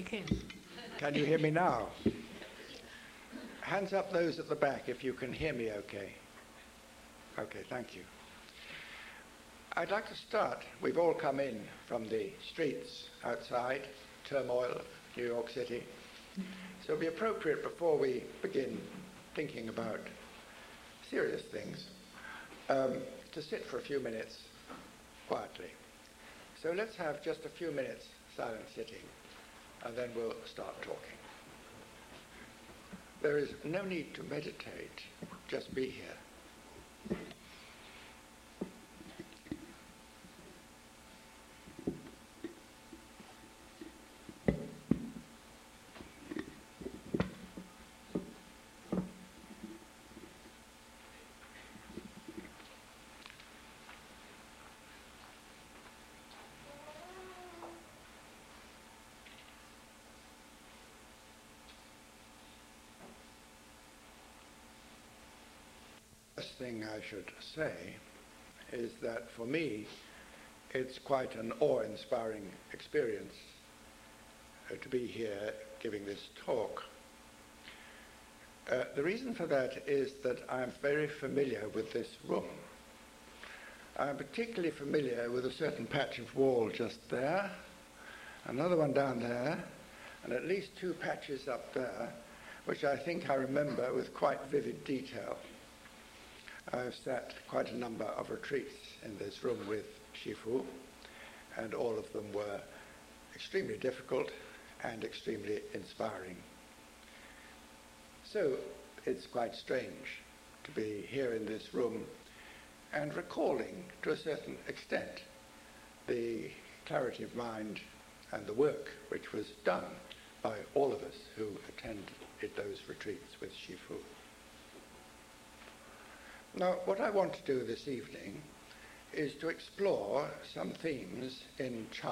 in. Can you hear me now? Hands up those at the back if you can hear me okay. Okay, thank you. I'd like to start. We've all come in from the streets outside, turmoil of New York City. So it'll be appropriate before we begin thinking about serious things to sit for a few minutes quietly. So let's have just a few minutes silent sitting, and then we'll start talking. There is no need to meditate, just be here. First thing I should say is that for me it's quite an awe-inspiring experience to be here giving this talk. The reason for that is that I'm very familiar with this room. I'm particularly familiar with a certain patch of wall just there, another one down there, and at least two patches up there, which I think I remember with quite vivid detail. I've sat quite a number of retreats in this room with Shifu, and all of them were extremely difficult and extremely inspiring. So it's quite strange to be here in this room and recalling to a certain extent the clarity of mind and the work which was done by all of us who attended those retreats with Shifu. Now, what I want to do this evening is to explore some themes in Chan.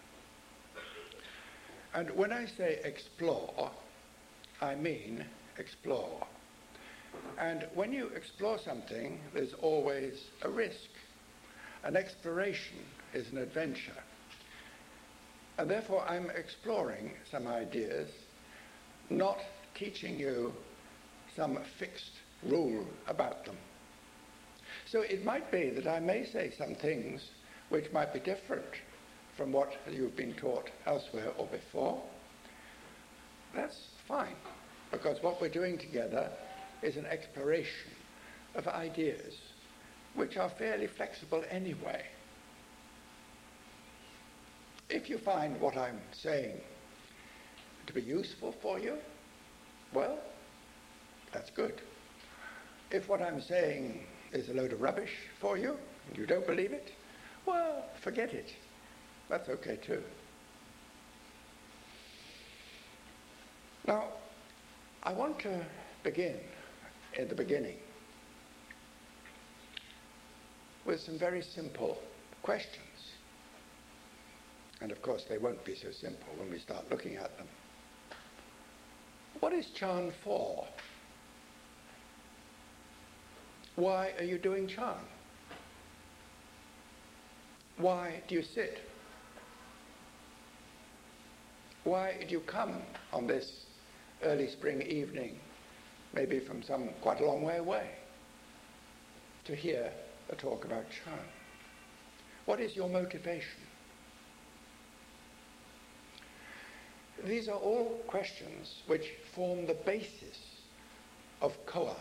And when I say explore, I mean explore. And when you explore something, there's always a risk. An exploration is an adventure. And therefore, I'm exploring some ideas, not teaching you some fixed rule about them. So it might be that I may say some things which might be different from what you've been taught elsewhere or before. That's fine, because what we're doing together is an exploration of ideas which are fairly flexible anyway. If you find what I'm saying to be useful for you, well, that's good. If what I'm saying is a load of rubbish for you, and you don't believe it, well, forget it. That's okay too. Now, I want to begin at the beginning with some very simple questions. And of course, they won't be so simple when we start looking at them. What is Chan for? Why are you doing Chan? Why do you sit? Why do you come on this early spring evening, maybe from some quite a long way away, to hear a talk about Chan? What is your motivation? These are all questions which form the basis of koans.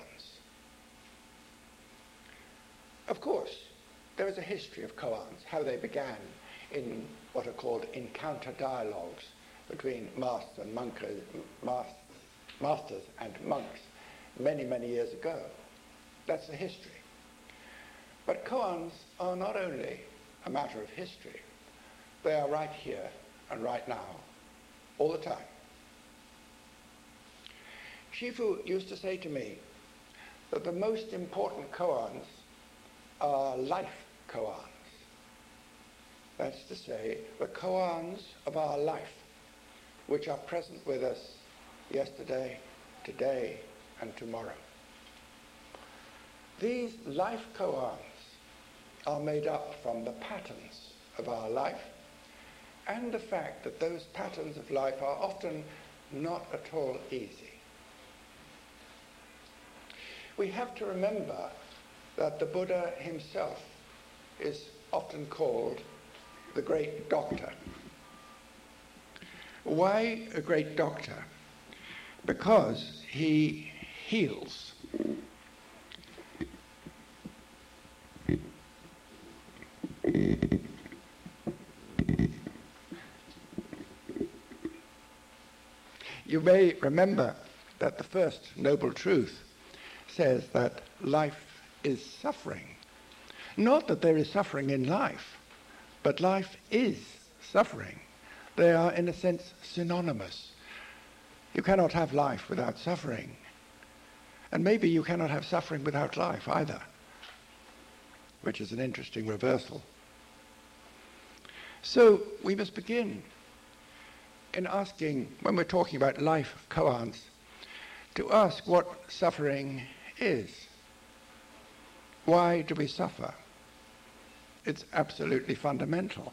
Of course, there is a history of koans, how they began in what are called encounter dialogues between masters and monks many, many years ago. That's the history. But koans are not only a matter of history, they are right here and right now, all the time. Shifu used to say to me that the most important koans are life koans. That's to say, the koans of our life, which are present with us yesterday, today, and tomorrow. These life koans are made up from the patterns of our life and the fact that those patterns of life are often not at all easy. We have to remember that the Buddha himself is often called the great doctor. Why a great doctor? Because he heals. You may remember that the first noble truth says that life is suffering. Not that there is suffering in life, but life is suffering. They are, in a sense, synonymous. You cannot have life without suffering. And maybe you cannot have suffering without life either, which is an interesting reversal. So we must begin in asking, when we're talking about life koans, to ask what suffering is. Why do we suffer? It's absolutely fundamental.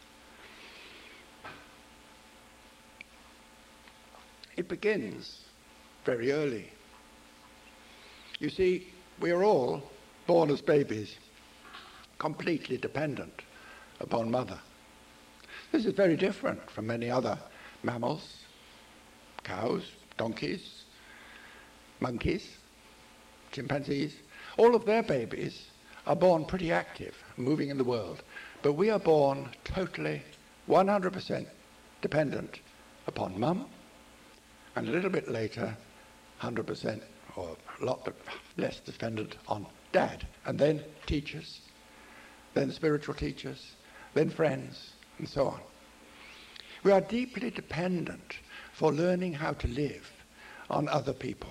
It begins very early. You see, we are all born as babies, completely dependent upon mother. This is very different from many other mammals, cows, donkeys, monkeys, chimpanzees. All of their babies are born pretty active, moving in the world. But we are born totally, 100% dependent upon mum, and a little bit later, 100% or a lot less dependent on dad, and then teachers, then spiritual teachers, then friends, and so on. We are deeply dependent for learning how to live on other people.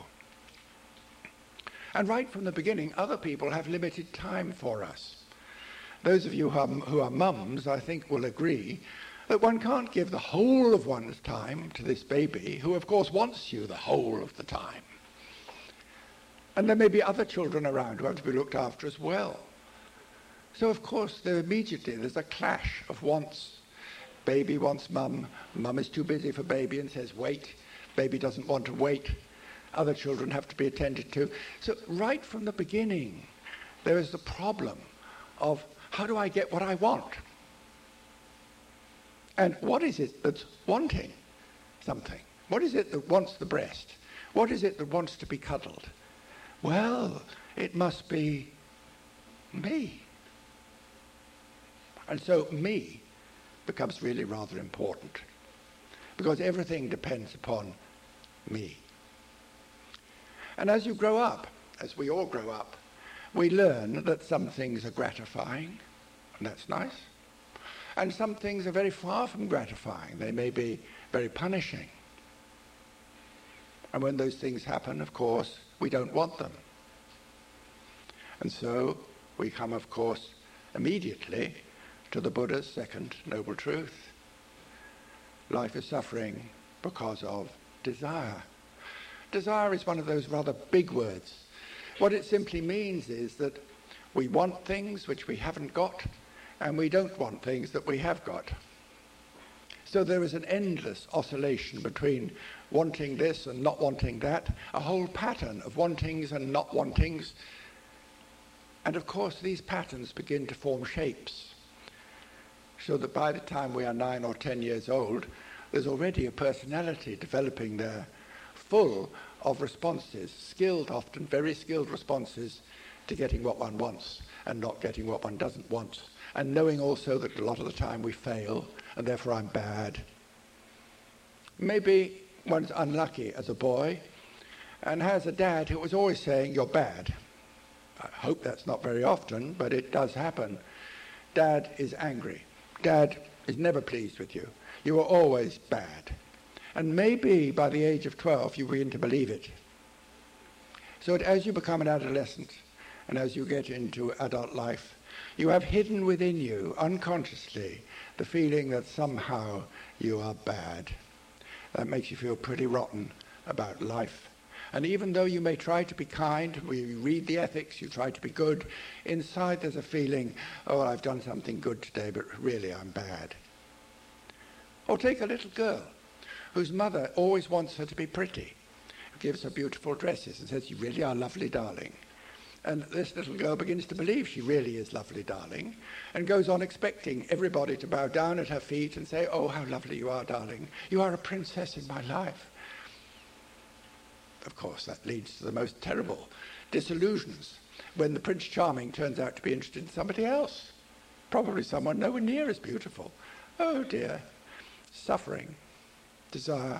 And right from the beginning, other people have limited time for us. Those of you who are mums, I think, will agree that one can't give the whole of one's time to this baby, who of course wants you the whole of the time. And there may be other children around who have to be looked after as well. So of course there's a clash of wants. Baby wants mum, mum is too busy for baby and says wait, baby doesn't want to wait, other children have to be attended to. So right from the beginning there is the problem of how do I get what I want? And what is it that's wanting something? What is it that wants the breast? What is it that wants to be cuddled? Well, it must be me. And so me becomes really rather important, because everything depends upon me. And as you grow up, as we all grow up, we learn that some things are gratifying, and that's nice, and some things are very far from gratifying. They may be very punishing. And when those things happen, of course, we don't want them. And so we come, of course, immediately to the Buddha's second noble truth. Life is suffering because of desire. Desire is one of those rather big words. What it simply means is that we want things which we haven't got, and we don't want things that we have got. So there is an endless oscillation between wanting this and not wanting that, a whole pattern of wantings and not wantings. And of course these patterns begin to form shapes, so that by the time we are 9 or 10 years old, there's already a personality developing there, full of responses, skilled, often very skilled responses to getting what one wants and not getting what one doesn't want, and knowing also that a lot of the time we fail and therefore I'm bad. Maybe one's unlucky as a boy and has a dad who was always saying, "You're bad." I hope that's not very often, but it does happen. Dad is angry. Dad is never pleased with you. You are always bad. And maybe by the age of 12 you begin to believe it. So that as you become an adolescent and as you get into adult life, you have hidden within you, unconsciously, the feeling that somehow you are bad. That makes you feel pretty rotten about life. And even though you may try to be kind, you read the ethics, you try to be good, inside there's a feeling, oh, I've done something good today, but really I'm bad. Or take a little girl whose mother always wants her to be pretty, gives her beautiful dresses and says, "You really are lovely, darling." And this little girl begins to believe she really is lovely, darling, and goes on expecting everybody to bow down at her feet and say, "Oh, how lovely you are, darling. You are a princess in my life." Of course, that leads to the most terrible disillusions when the Prince Charming turns out to be interested in somebody else, probably someone nowhere near as beautiful. Oh dear. Suffering, desire.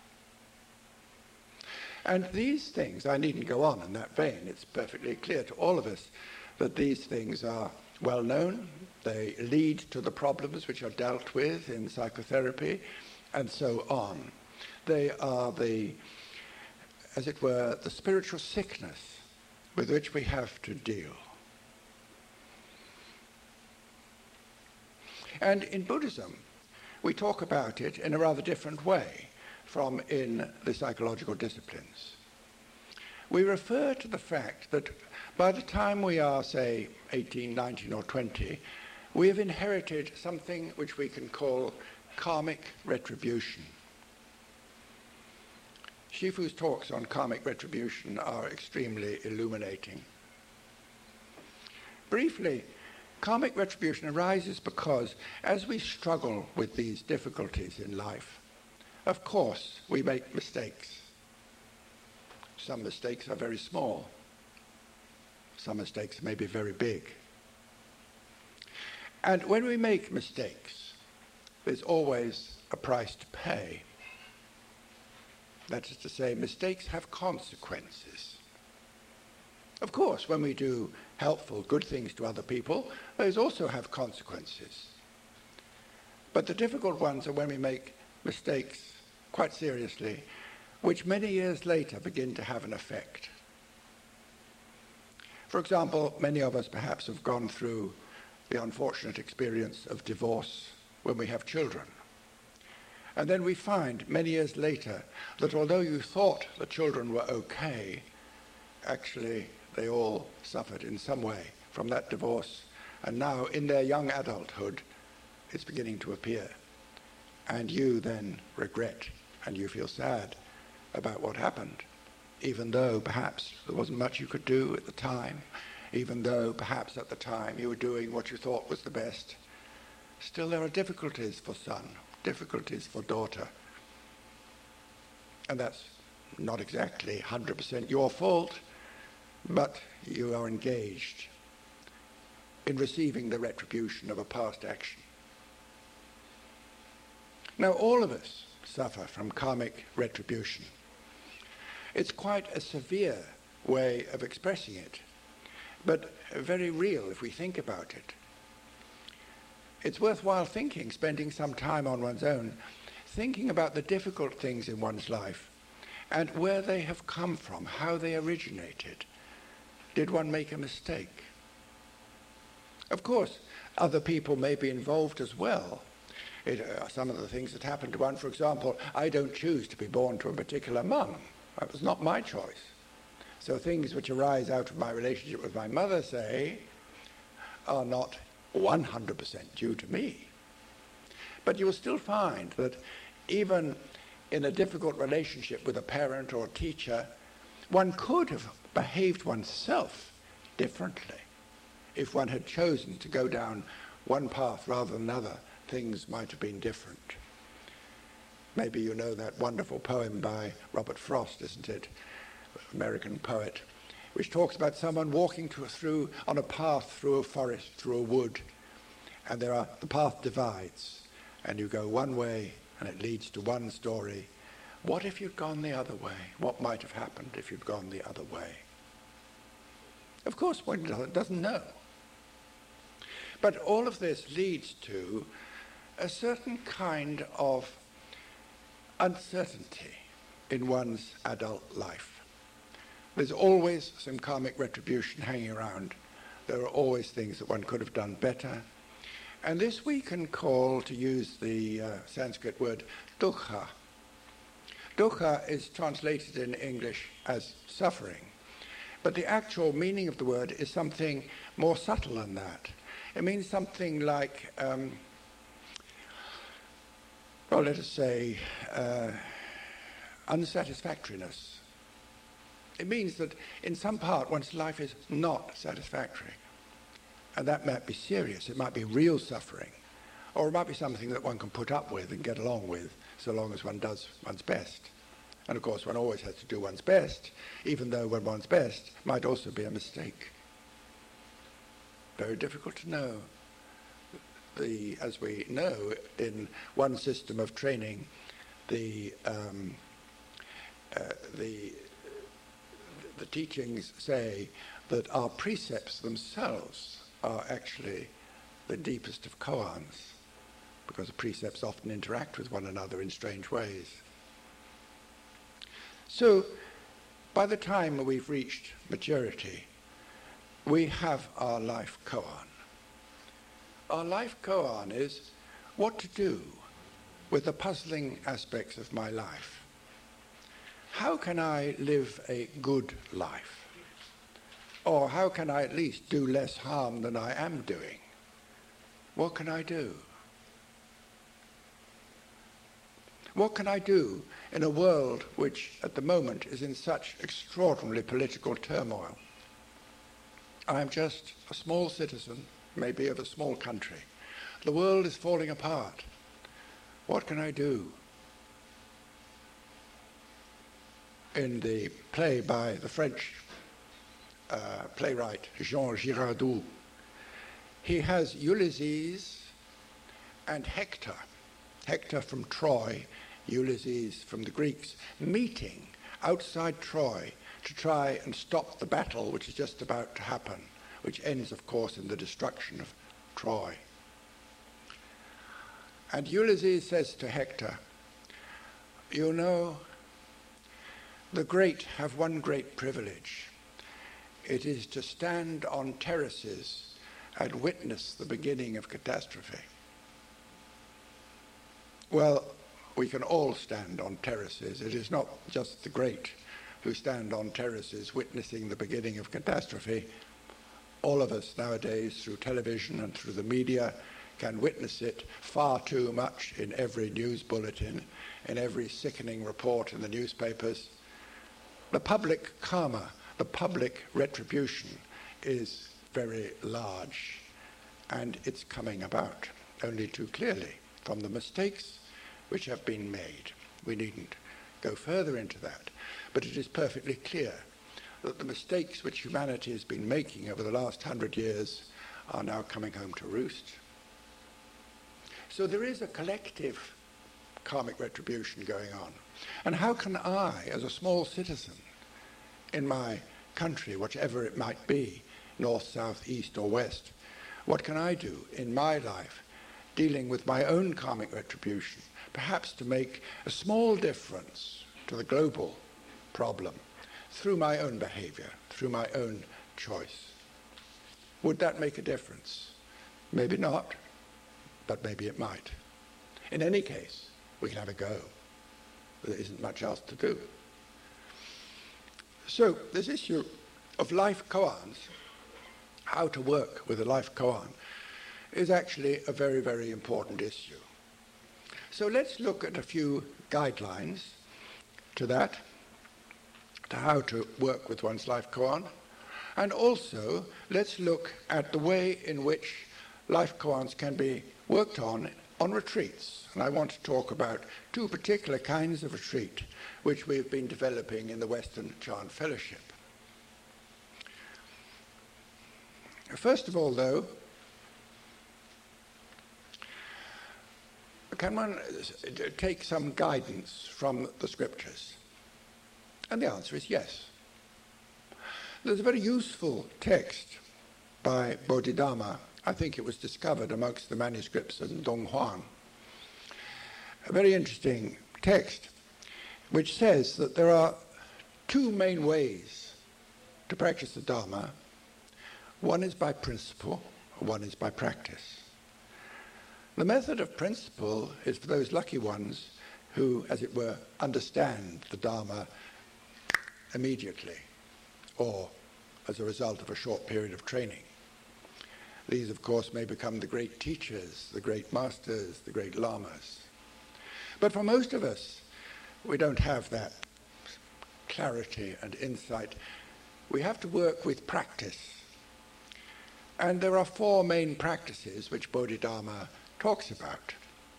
And these things, I needn't go on in that vein, it's perfectly clear to all of us that these things are well known, they lead to the problems which are dealt with in psychotherapy, and so on. They are the, as it were, the spiritual sickness with which we have to deal. And in Buddhism, we talk about it in a rather different way from in the psychological disciplines. We refer to the fact that by the time we are, say, 18, 19 or 20, we have inherited something which we can call karmic retribution. Shifu's talks on karmic retribution are extremely illuminating. Briefly, karmic retribution arises because as we struggle with these difficulties in life, of course, we make mistakes. Some mistakes are very small. Some mistakes may be very big. And when we make mistakes, there's always a price to pay. That is to say, mistakes have consequences. Of course, when we do helpful, good things to other people, those also have consequences. But the difficult ones are when we make mistakes quite seriously, which many years later begin to have an effect. For example, many of us perhaps have gone through the unfortunate experience of divorce when we have children. And then we find many years later that although you thought the children were okay, actually they all suffered in some way from that divorce, and now in their young adulthood it's beginning to appear. And you then regret and you feel sad about what happened, even though perhaps there wasn't much you could do at the time, even though perhaps at the time you were doing what you thought was the best. Still there are difficulties for son, difficulties for daughter. And that's not exactly 100% your fault, but you are engaged in receiving the retribution of a past action. Now, all of us suffer from karmic retribution. It's quite a severe way of expressing it, but very real if we think about it. It's worthwhile spending some time on one's own, thinking about the difficult things in one's life and where they have come from, how they originated. Did one make a mistake? Of course, other people may be involved as well. Some of the things that happened to one, for example, I don't choose to be born to a particular mum. That was not my choice. So things which arise out of my relationship with my mother, say, are not 100% due to me. But you will still find that even in a difficult relationship with a parent or a teacher, one could have behaved oneself differently. If one had chosen to go down one path rather than another, things might have been different. Maybe you know that wonderful poem by Robert Frost, isn't it? American poet, which talks about someone walking on a path through a forest, through a wood, and the path divides, and you go one way and it leads to one story. What if you'd gone the other way? What might have happened if you'd gone the other way? Of course, one doesn't know. But all of this leads to a certain kind of uncertainty in one's adult life. There's always some karmic retribution hanging around. There are always things that one could have done better. And this we can call, to use the Sanskrit word, dukkha. Dukkha is translated in English as suffering, but the actual meaning of the word is something more subtle than that. It means something like well, let us say, unsatisfactoriness. It means that in some part one's life is not satisfactory. And that might be serious. It might be real suffering. Or it might be something that one can put up with and get along with, so long as one does one's best. And of course, one always has to do one's best, even though when one's best might also be a mistake. Very difficult to know. As we know, in one system of training, the teachings say that our precepts themselves are actually the deepest of koans, because the precepts often interact with one another in strange ways. So, by the time we've reached maturity, we have our life koan. Our life koan is what to do with the puzzling aspects of my life. How can I live a good life? Or how can I at least do less harm than I am doing? What can I do? What can I do in a world which at the moment is in such extraordinarily political turmoil? I am just a small citizen, maybe of a small country. The world is falling apart. What can I do? In the play by the French playwright Jean Giraudoux, he has Ulysses and Hector. Hector from Troy, Ulysses from the Greeks, meeting outside Troy to try and stop the battle which is just about to happen, which ends, of course, in the destruction of Troy. And Ulysses says to Hector, you know, the great have one great privilege. It is to stand on terraces and witness the beginning of catastrophe. Well, we can all stand on terraces. It is not just the great who stand on terraces witnessing the beginning of catastrophe. All of us nowadays, through television and through the media, can witness it far too much in every news bulletin, in every sickening report in the newspapers. The public karma, the public retribution is very large, and it's coming about only too clearly from the mistakes which have been made. We needn't go further into that, but it is perfectly clear that the mistakes which humanity has been making over the last 100 years are now coming home to roost. So there is a collective karmic retribution going on. And how can I, as a small citizen in my country, whichever it might be, north, south, east or west, what can I do in my life dealing with my own karmic retribution, perhaps to make a small difference to the global problem through my own behavior, through my own choice? Would that make a difference? Maybe not, but maybe it might. In any case, we can have a go. There isn't much else to do. So this issue of life koans, how to work with a life koan, is actually a very, very important issue. So let's look at a few guidelines to that, to how to work with one's life koan, and also let's look at the way in which life koans can be worked on retreats. And I want to talk about two particular kinds of retreat which we've been developing in the Western Chan Fellowship. First of all, though, can one take some guidance from the scriptures? And the answer is yes. There's a very useful text by Bodhidharma. I think it was discovered amongst the manuscripts of Dong Huang. A very interesting text which says that there are two main ways to practice the Dharma. One is by principle, one is by practice. The method of principle is for those lucky ones who, as it were, understand the Dharma immediately, or as a result of a short period of training. These, of course, may become the great teachers, the great masters, the great lamas. But for most of us, we don't have that clarity and insight. We have to work with practice. And there are 4 main practices which Bodhidharma talks about.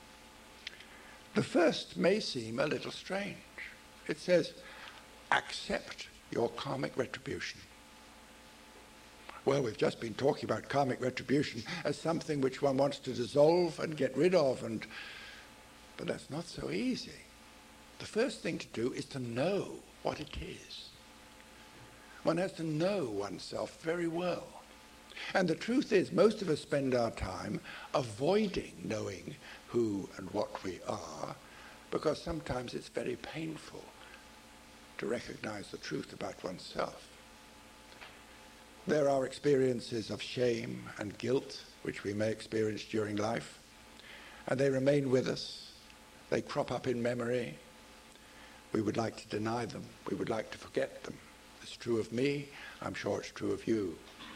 The first may seem a little strange. It says, accept your karmic retribution. Well, we've just been talking about karmic retribution as something which one wants to dissolve and get rid of, but that's not so easy. The first thing to do is to know what it is. One has to know oneself very well. And the truth is, most of us spend our time avoiding knowing who and what we are, because sometimes it's very painful to recognize the truth about oneself. There are experiences of shame and guilt which we may experience during life, and they remain with us. They crop up in memory. We would like to deny them. We would like to forget them. It's true of me. I'm sure it's true of you.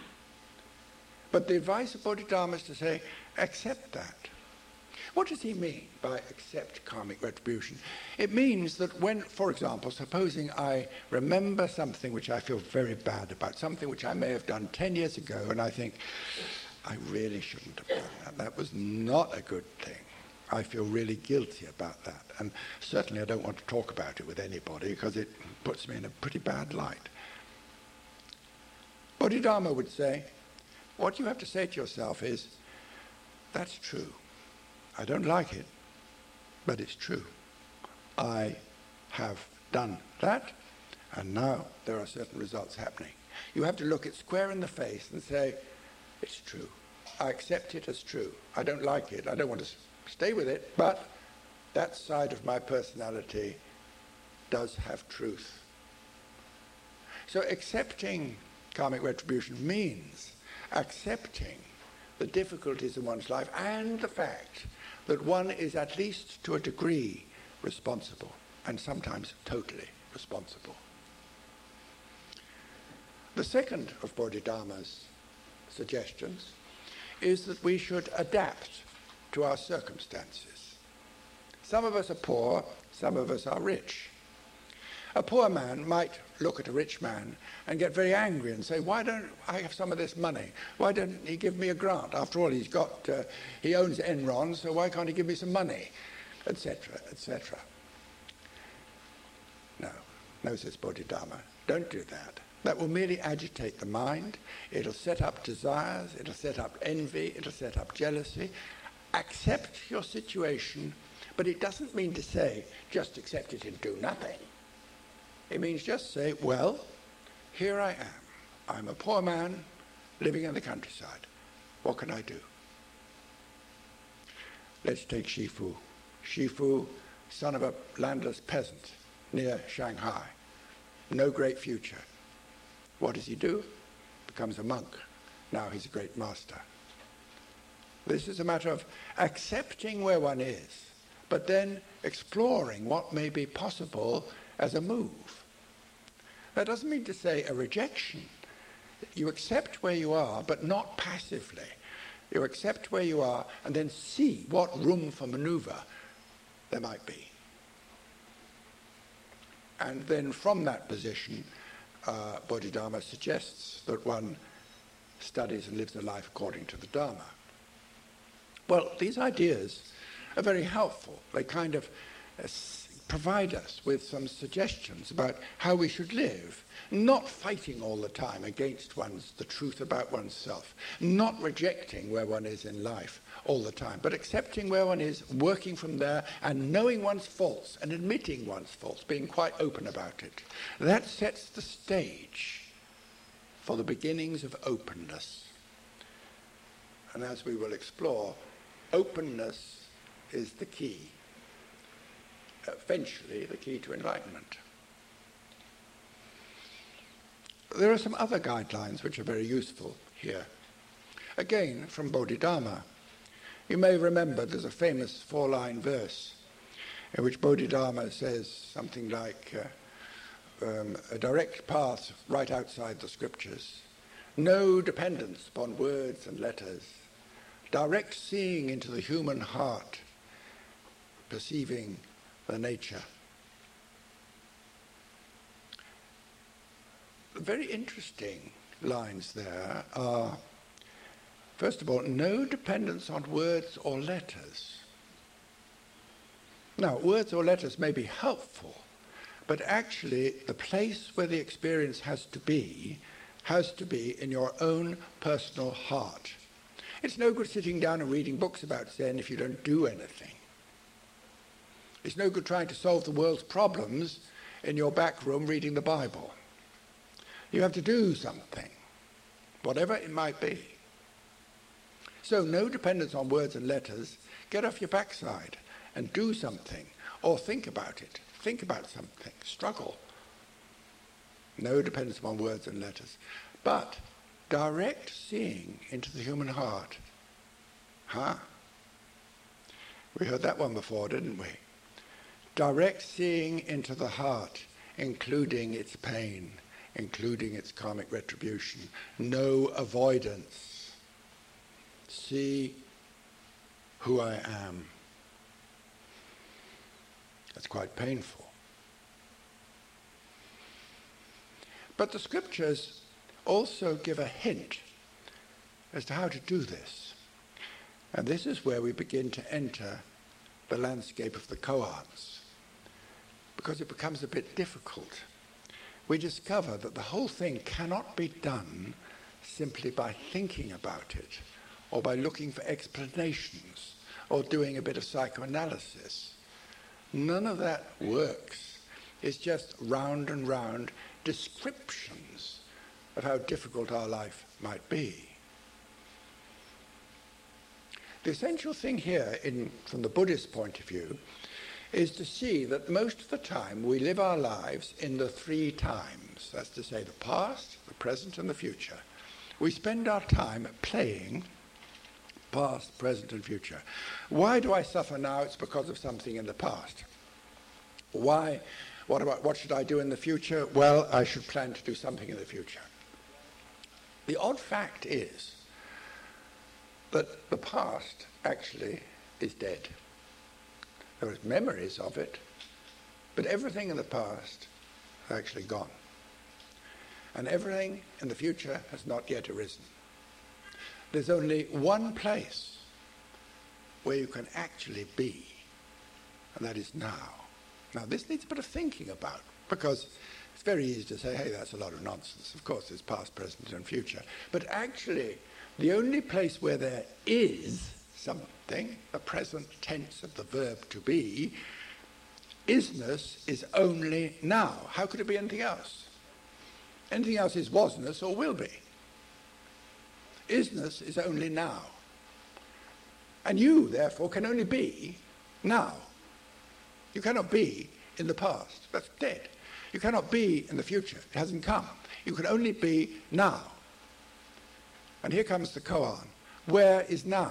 But the advice of Bodhidharma is to say, accept that. What does he mean by accept karmic retribution? It means that when, for example, supposing I remember something which I feel very bad about, something which I may have done 10 years ago, and I think, I really shouldn't have done that. That was not a good thing. I feel really guilty about that. And certainly I don't want to talk about it with anybody because it puts me in a pretty bad light. Bodhidharma would say, what you have to say to yourself is, that's true. I don't like it, but it's true. I have done that, and now there are certain results happening. You have to look it square in the face and say, it's true. I accept it as true. I don't like it. I don't want to stay with it, but that side of my personality does have truth. So accepting karmic retribution means accepting the difficulties in one's life and the fact that one is at least to a degree responsible, and sometimes totally responsible. The second of Bodhidharma's suggestions is that we should adapt to our circumstances. Some of us are poor, some of us are rich. A poor man might look at a rich man and get very angry and say, why don't I have some of this money? Why don't he give me a grant? After all, he owns Enron, so why can't he give me some money? Etc., etc. No, says Bodhidharma, don't do that. That will merely agitate the mind. It'll set up desires, it'll set up envy, it'll set up jealousy. Accept your situation, but it doesn't mean to say, just accept it and do nothing. It means just say, well, here I am. I'm a poor man living in the countryside. What can I do? Let's take Shifu. Shifu, son of a landless peasant near Shanghai. No great future. What does he do? Becomes a monk. Now he's a great master. This is a matter of accepting where one is, but then exploring what may be possible as a move. That doesn't mean to say a rejection. You accept where you are, but not passively. You accept where you are and then see what room for maneuver there might be. And then from that position, Bodhidharma suggests that one studies and lives a life according to the Dharma. Well, these ideas are very helpful. They kind of provide us with some suggestions about how we should live, not fighting all the time against the truth about oneself, not rejecting where one is in life all the time, but accepting where one is, working from there, and knowing one's faults and admitting one's faults, being quite open about it. That sets the stage for the beginnings of openness. And as we will explore, openness is the key, eventually the key to enlightenment. There are some other guidelines which are very useful here. Again, from Bodhidharma. You may remember there's a famous 4-line verse in which Bodhidharma says something like, a direct path right outside the scriptures, no dependence upon words and letters, direct seeing into the human heart, perceiving the nature. Very interesting lines there are, first of all, no dependence on words or letters. Now, words or letters may be helpful, but actually the place where the experience has to be in your own personal heart. It's no good sitting down and reading books about Zen if you don't do anything. It's no good trying to solve the world's problems in your back room reading the Bible. You have to do something, whatever it might be. So no dependence on words and letters. Get off your backside and do something, or think about it. Think about something. Struggle. No dependence on words and letters. But direct seeing into the human heart. We heard that one before, didn't we? Direct seeing into the heart, including its pain, including its karmic retribution. No avoidance. See who I am. That's quite painful. But the scriptures also give a hint as to how to do this. And this is where we begin to enter the landscape of the koans, because it becomes a bit difficult. We discover that the whole thing cannot be done simply by thinking about it, or by looking for explanations, or doing a bit of psychoanalysis. None of that works. It's just round and round descriptions of how difficult our life might be. The essential thing here, from the Buddhist point of view, is to see that most of the time we live our lives in the three times. That's to say the past, the present, and the future. We spend our time playing past, present, and future. Why do I suffer now? It's because of something in the past. Why? What should I do in the future? Well, I should plan to do something in the future. The odd fact is that the past actually is dead. There are memories of it, but everything in the past is actually gone. And everything in the future has not yet arisen. There's only one place where you can actually be, and that is now. Now, this needs a bit of thinking about, because it's very easy to say, hey, that's a lot of nonsense. Of course, there's past, present, and future. But actually, the only place where there is something, the present tense of the verb to be, isness is only now. How could it be anything else? Anything else is wasness or will be. Isness is only now. And you, therefore, can only be now. You cannot be in the past. That's dead. You cannot be in the future. It hasn't come. You can only be now. And here comes the koan. Where is now?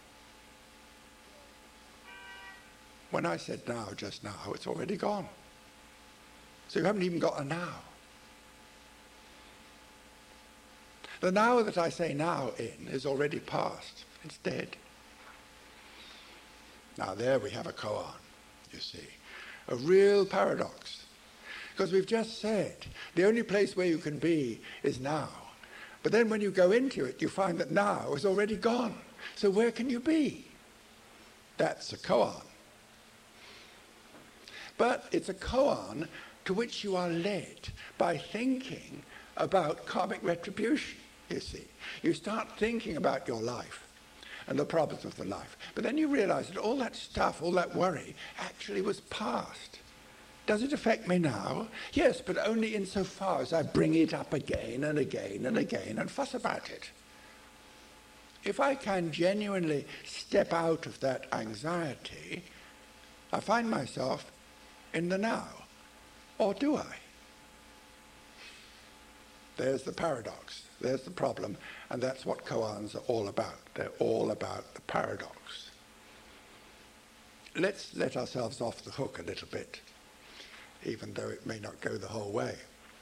When I said now, just now, it's already gone. So you haven't even got a now. The now that I say now in is already past. It's dead. Now there we have a koan, you see. A real paradox. Because we've just said the only place where you can be is now. But then when you go into it, you find that now is already gone. So where can you be? That's a koan. But it's a koan to which you are led by thinking about karmic retribution, you see. You start thinking about your life and the problems of the life. But then you realize that all that stuff, all that worry, actually was past. Does it affect me now? Yes, but only insofar as I bring it up again and again and again and fuss about it. If I can genuinely step out of that anxiety, I find myself in the now. Or do I? There's the paradox. There's the problem. And that's what koans are all about. They're all about the paradox. Let's let ourselves off the hook a little bit, even though it may not go the whole way.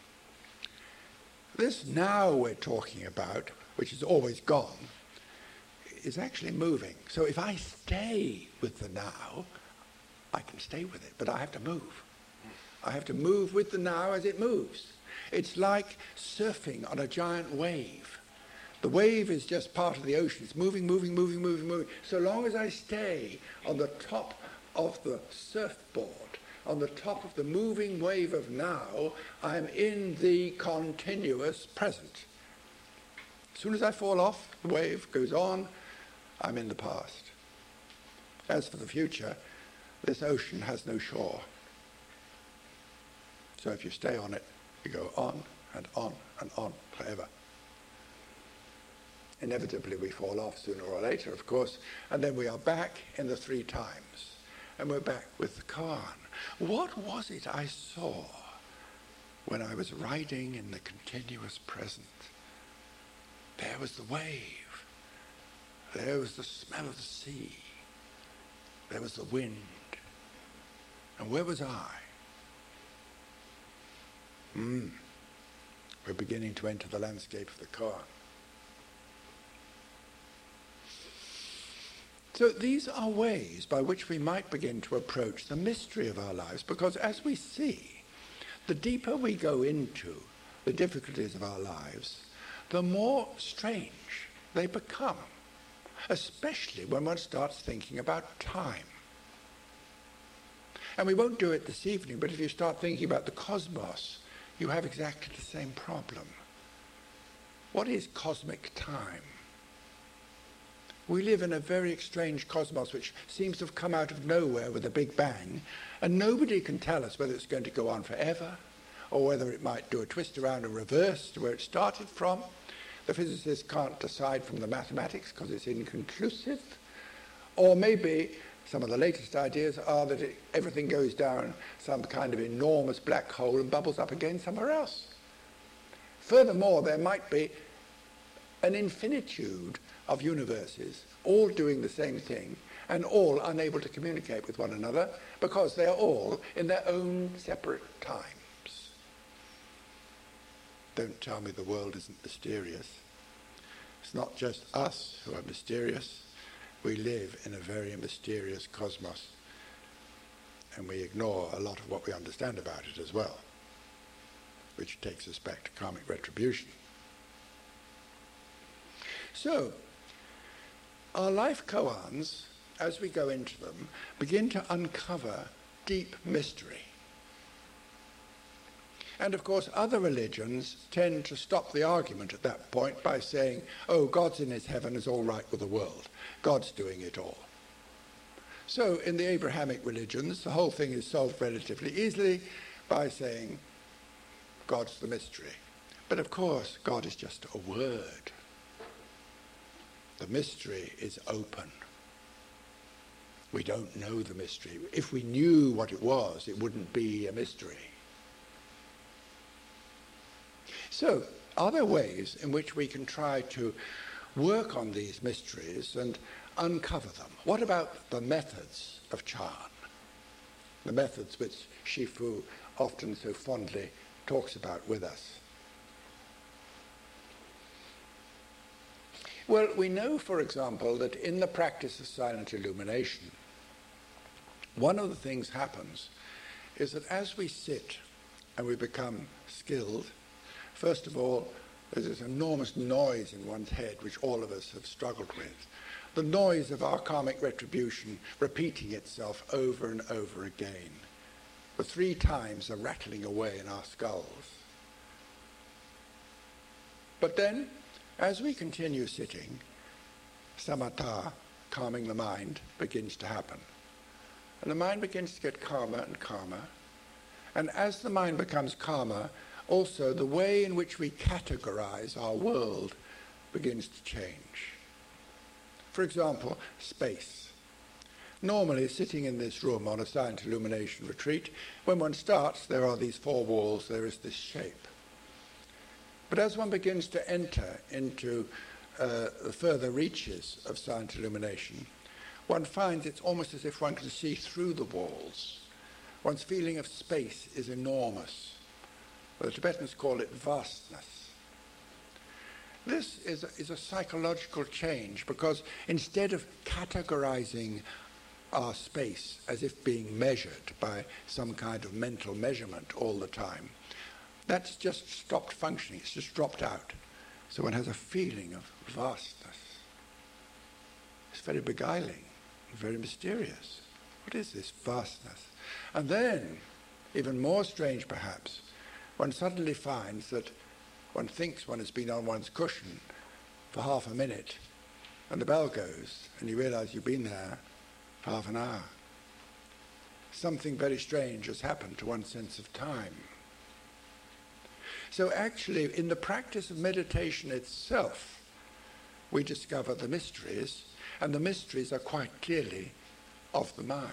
This now we're talking about, which is always gone, is actually moving. So if I stay with the now, I can stay with it, but I have to move. I have to move with the now as it moves. It's like surfing on a giant wave. The wave is just part of the ocean. It's moving, moving, moving, moving, moving. So long as I stay on the top of the surfboard, on the top of the moving wave of now, I'm in the continuous present. As soon as I fall off, the wave goes on, I'm in the past. As for the future, this ocean has no shore. So if you stay on it, you go on and on and on forever. Inevitably we fall off sooner or later, of course, and then we are back in the three times. And we're back with the koan. What was it I saw when I was riding in the continuous present? There was the wave. There was the smell of the sea. There was the wind. And where was I? We're beginning to enter the landscape of the koan. So these are ways by which we might begin to approach the mystery of our lives, because as we see, the deeper we go into the difficulties of our lives, the more strange they become, especially when one starts thinking about time. And we won't do it this evening, but if you start thinking about the cosmos, you have exactly the same problem. What is cosmic time? We live in a very strange cosmos which seems to have come out of nowhere with a big bang, and nobody can tell us whether it's going to go on forever or whether it might do a twist around and reverse to where it started from. The physicists can't decide from the mathematics because it's inconclusive. Or maybe some of the latest ideas are that everything goes down some kind of enormous black hole and bubbles up again somewhere else. Furthermore, there might be an infinitude of universes, all doing the same thing, and all unable to communicate with one another because they are all in their own separate times. Don't tell me the world isn't mysterious. It's not just us who are mysterious. We live in a very mysterious cosmos, and we ignore a lot of what we understand about it as well, which takes us back to karmic retribution. So, our life koans, as we go into them, begin to uncover deep mystery. And of course, other religions tend to stop the argument at that point by saying, oh, God's in his heaven, is all right with the world. God's doing it all. So in the Abrahamic religions, the whole thing is solved relatively easily by saying, God's the mystery. But of course, God is just a word. The mystery is open. We don't know the mystery. If we knew what it was, it wouldn't be a mystery. So, are there ways in which we can try to work on these mysteries and uncover them? What about the methods of Chan? The methods which Shifu often so fondly talks about with us. Well, we know, for example, that in the practice of silent illumination, one of the things happens is that as we sit and we become skilled, first of all, there's this enormous noise in one's head, which all of us have struggled with. The noise of our karmic retribution repeating itself over and over again. The 3 times are rattling away in our skulls. But then, as we continue sitting, samatha, calming the mind, begins to happen. And the mind begins to get calmer and calmer. And as the mind becomes calmer, also the way in which we categorize our world begins to change. For example, space. Normally, sitting in this room on a silent illumination retreat, when one starts, there are these 4 walls, there is this shape. But as one begins to enter into the further reaches of silent illumination, one finds it's almost as if one can see through the walls. One's feeling of space is enormous. The Tibetans call it vastness. This is a psychological change because instead of categorizing our space as if being measured by some kind of mental measurement all the time, that's just stopped functioning. It's just dropped out. So one has a feeling of vastness. It's very beguiling, very mysterious. What is this vastness? And then, even more strange perhaps, one suddenly finds that one thinks one has been on one's cushion for half a minute, and the bell goes, and you realize you've been there for half an hour. Something very strange has happened to one's sense of time. So actually, in the practice of meditation itself, we discover the mysteries, and the mysteries are quite clearly of the mind.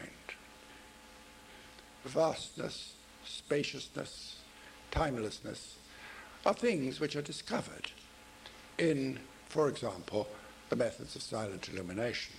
Vastness, spaciousness, timelessness are things which are discovered in, for example, the methods of silent illumination.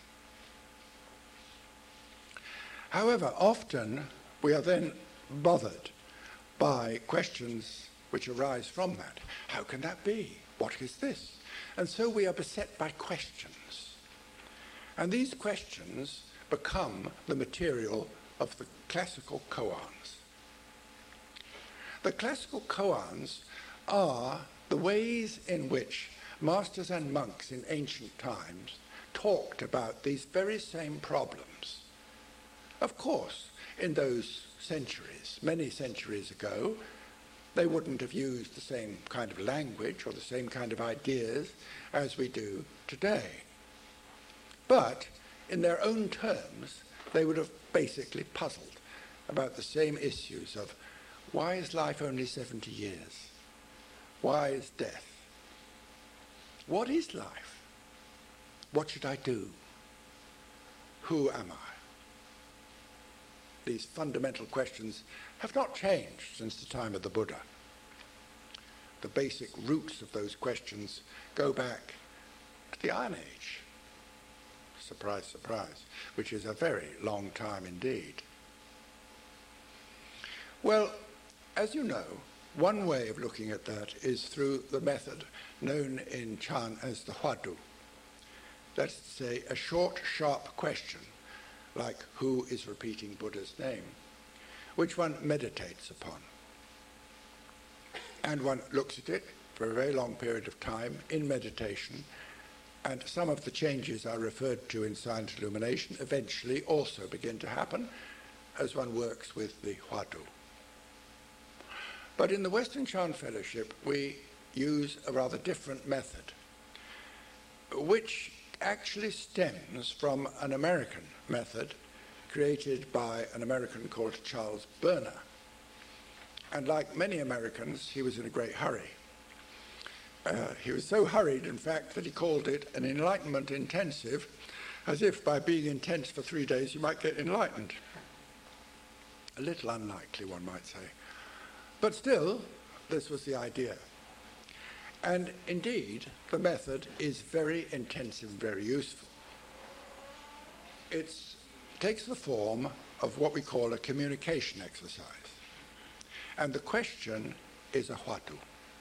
However, often we are then bothered by questions which arise from that. How can that be? What is this? And so we are beset by questions. And these questions become the material of the classical koans. The classical koans are the ways in which masters and monks in ancient times talked about these very same problems. Of course, in those centuries, many centuries ago, they wouldn't have used the same kind of language or the same kind of ideas as we do today. But in their own terms, they would have basically puzzled about the same issues of why is life only 70 years? Why is death? What is life? What should I do? Who am I? These fundamental questions have not changed since the time of the Buddha. The basic roots of those questions go back to the Iron Age. Surprise, surprise, which is a very long time indeed. Well, as you know, one way of looking at that is through the method known in Chan as the Hwadu. That's to say, a short, sharp question, like who is repeating Buddha's name, which one meditates upon. And one looks at it for a very long period of time in meditation, and some of the changes are referred to in silent illumination eventually also begin to happen as one works with the Hwadu. But in the Western Chan Fellowship, we use a rather different method, which actually stems from an American method created by an American called Charles Berner. And like many Americans, he was in a great hurry. He was so hurried, in fact, that he called it an enlightenment intensive, as if by being intense for 3 days you might get enlightened. A little unlikely, one might say. But still, this was the idea. And indeed, the method is very intensive, very useful. It takes the form of what we call a communication exercise. And the question is a Hwadu.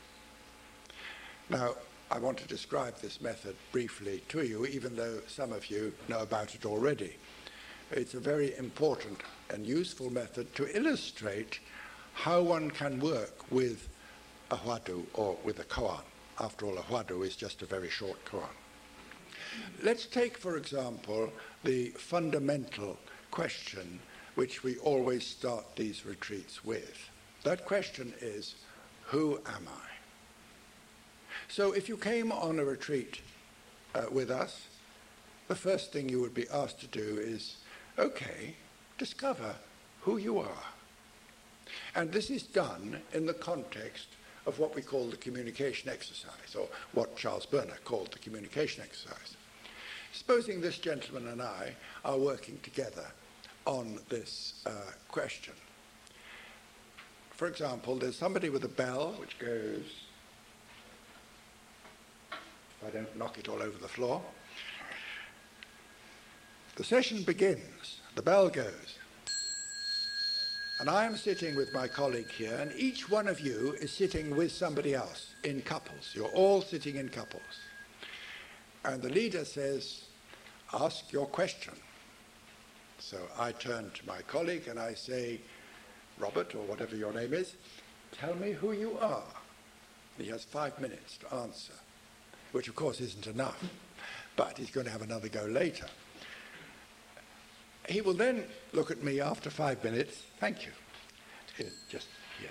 Now, I want to describe this method briefly to you, even though some of you know about it already. It's a very important and useful method to illustrate how one can work with a Hwadu or with a koan. After all, a Hwadu is just a very short koan. Let's take, for example, the fundamental question which we always start these retreats with. That question is, who am I? So if you came on a retreat with us, the first thing you would be asked to do is, okay, discover who you are. And this is done in the context of what we call the communication exercise, or what Charles Berner called the communication exercise. Supposing this gentleman and I are working together on this question. For example, there's somebody with a bell which goes, if I don't knock it all over the floor. The session begins, the bell goes, and I am sitting with my colleague here, and each one of you is sitting with somebody else in couples. You're all sitting in couples. And the leader says, ask your question. So I turn to my colleague and I say, Robert, or whatever your name is, tell me who you are. He has 5 minutes to answer, which of course isn't enough, but he's going to have another go later. He will then look at me after 5 minutes. Thank you. Just here.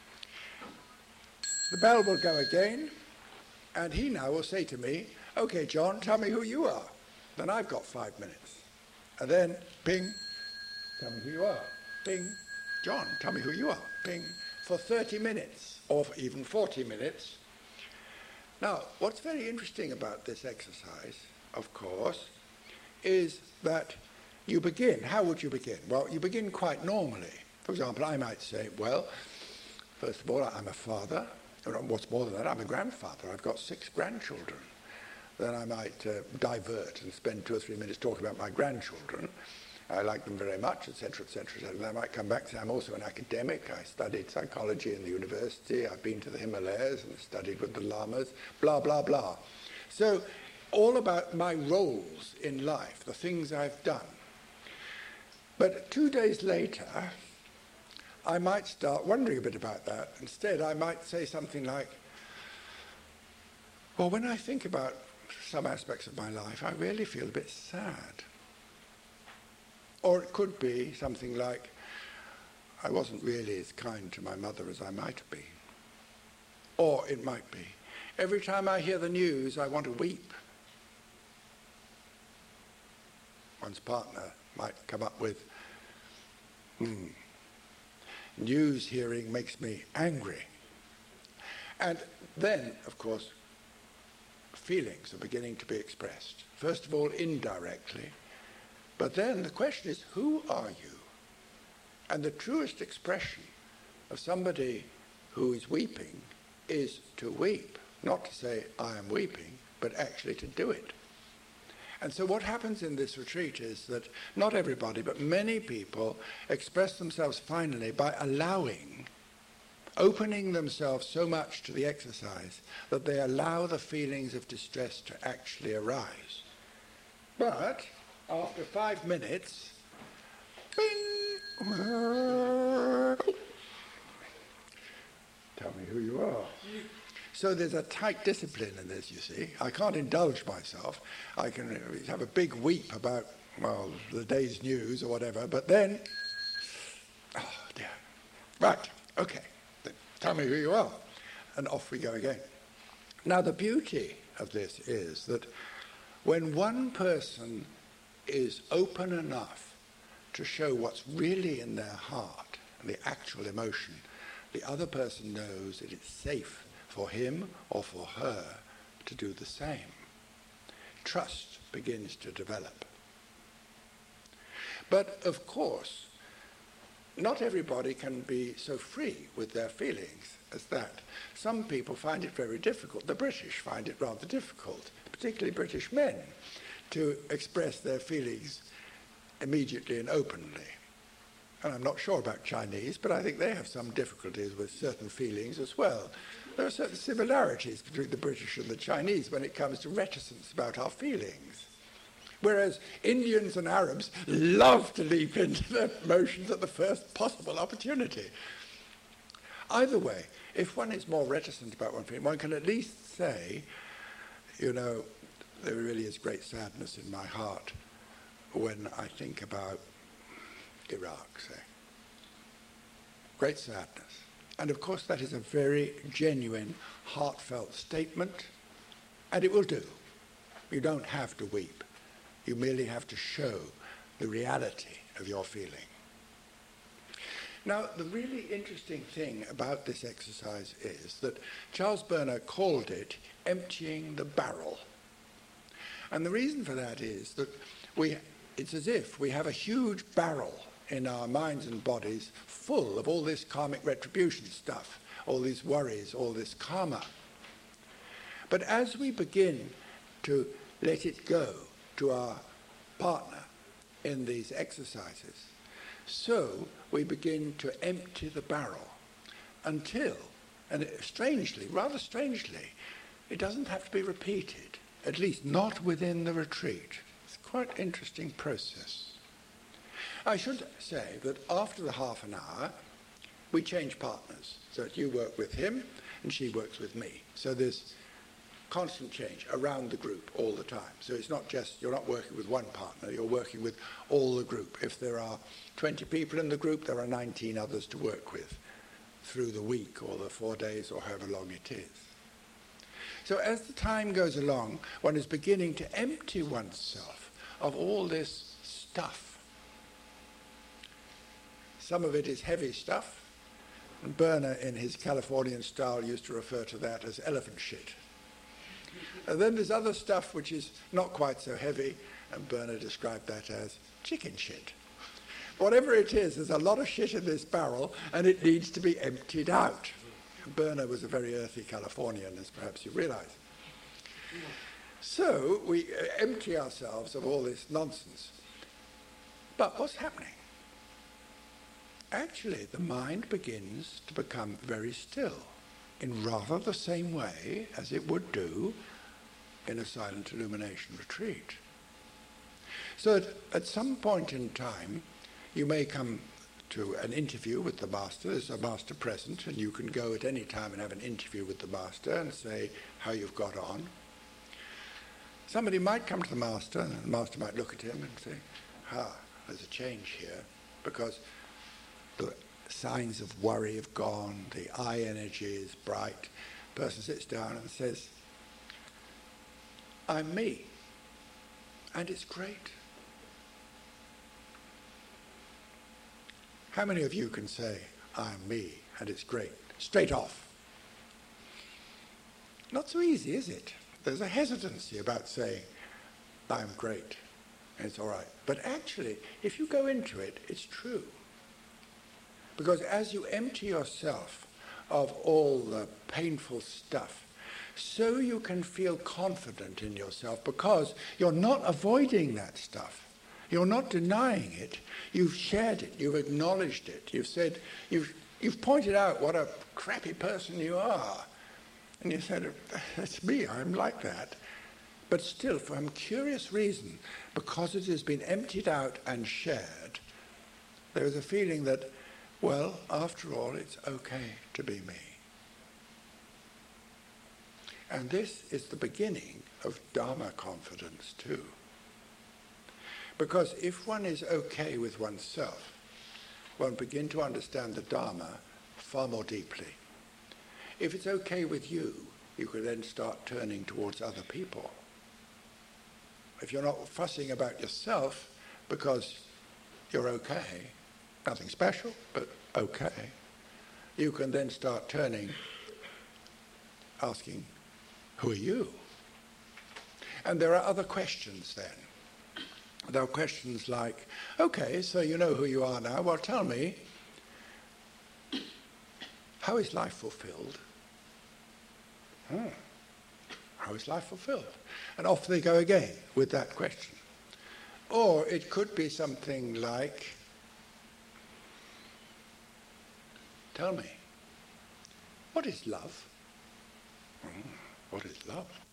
The bell will go again, and he now will say to me, okay, John, tell me who you are. Then I've got 5 minutes. And then, ping, tell me who you are. Ping, John, tell me who you are. Ping, for 30 minutes, or even 40 minutes. Now, what's very interesting about this exercise, of course, is that you begin. How would you begin? Well, you begin quite normally. For example, I might say, well, first of all, I'm a father. What's more than that, I'm a grandfather. I've got 6 grandchildren. Then I might divert and spend 2 or 3 minutes talking about my grandchildren. I like them very much, etc., etc., etc. Then I might come back and say, I'm also an academic. I studied psychology in the university. I've been to the Himalayas and studied with the lamas, blah, blah, blah. So all about my roles in life, the things I've done. But 2 days later, I might start wondering a bit about that. Instead, I might say something like, well, when I think about some aspects of my life, I really feel a bit sad. Or it could be something like, I wasn't really as kind to my mother as I might have been. Or it might be, every time I hear the news, I want to weep. One's partner might come up with, news hearing makes me angry. And then, of course, feelings are beginning to be expressed. First of all, indirectly. But then the question is, who are you? And the truest expression of somebody who is weeping is to weep. Not to say, I am weeping, but actually to do it. And so what happens in this retreat is that not everybody, but many people express themselves finally by opening themselves so much to the exercise that they allow the feelings of distress to actually arise. But after 5 minutes, bing, tell me who you are. So there's a tight discipline in this, you see. I can't indulge myself. I can have a big weep about, well, the day's news or whatever, but then, oh dear. Right, okay, then tell me who you are. And off we go again. Now the beauty of this is that when one person is open enough to show what's really in their heart, and the actual emotion, the other person knows that it's safe for him or for her to do the same. Trust begins to develop. But of course, not everybody can be so free with their feelings as that. Some people find it very difficult. The British find it rather difficult, particularly British men, to express their feelings immediately and openly. And I'm not sure about Chinese, but I think they have some difficulties with certain feelings as well. There are certain similarities between the British and the Chinese when it comes to reticence about our feelings. Whereas Indians and Arabs love to leap into their emotions at the first possible opportunity. Either way, if one is more reticent about one feeling, one can at least say, you know, there really is great sadness in my heart when I think about Iraq, say. Great sadness. And of course that is a very genuine, heartfelt statement, and it will do. You don't have to weep. You merely have to show the reality of your feeling. Now, the really interesting thing about this exercise is that Charles Berner called it emptying the barrel. And the reason for that is that it's as if we have a huge barrel in our minds and bodies full of all this karmic retribution stuff, all these worries, all this karma. But as we begin to let it go to our partner in these exercises, so we begin to empty the barrel until, and strangely, rather strangely, it doesn't have to be repeated, at least not within the retreat. It's quite an interesting process. I should say that after the half an hour, we change partners, so that you work with him and she works with me. So there's constant change around the group all the time. So it's not just, you're not working with one partner, you're working with all the group. If there are 20 people in the group, there are 19 others to work with through the week or the 4 days or however long it is. So as the time goes along, one is beginning to empty oneself of all this stuff. Some of it is heavy stuff, and Berner, in his Californian style, used to refer to that as elephant shit. And then there's other stuff which is not quite so heavy, and Berner described that as chicken shit. Whatever it is, there's a lot of shit in this barrel, and it needs to be emptied out. Berner was a very earthy Californian, as perhaps you realize. So we empty ourselves of all this nonsense. But what's happening? Actually, the mind begins to become very still, in rather the same way as it would do in a silent illumination retreat. So at some point in time, you may come to an interview with the master. There's a master present, and you can go at any time and have an interview with the master and say how you've got on. Somebody might come to the master, and the master might look at him and say, there's a change here, because the signs of worry have gone, the eye energy is bright. The person sits down and says, I'm me, and it's great. How many of you can say, I'm me, and it's great, straight off? Not so easy, is it? There's a hesitancy about saying, I'm great, and it's all right. But actually, if you go into it, it's true. Because as you empty yourself of all the painful stuff, so you can feel confident in yourself, because you're not avoiding that stuff. You're not denying it. You've shared it. You've acknowledged it. You've said, you've pointed out what a crappy person you are. And you said, that's me, I'm like that. But still, for some curious reason, because it has been emptied out and shared, there is a feeling that, well, after all, it's okay to be me. And this is the beginning of Dharma confidence too. Because if one is okay with oneself, one begins to understand the Dharma far more deeply. If it's okay with you, you can then start turning towards other people. If you're not fussing about yourself because you're okay, nothing special, but okay, you can then start turning, asking, who are you? And there are other questions then. There are questions like, okay, so you know who you are now, well tell me, how is life fulfilled? How is life fulfilled? And off they go again with that question. Or it could be something like, tell me, what is love? What is love?